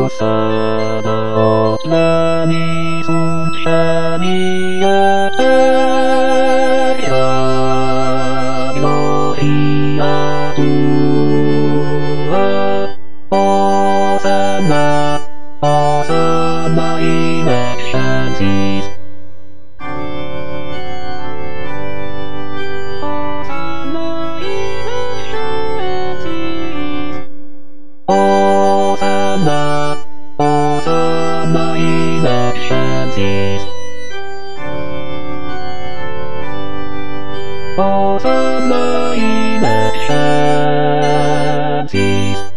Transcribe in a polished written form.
Osana otleni sunshani eteria gloria tua. Osana, Osana in excelsis. Osana, Osana in excelsis. Osana in excelsis.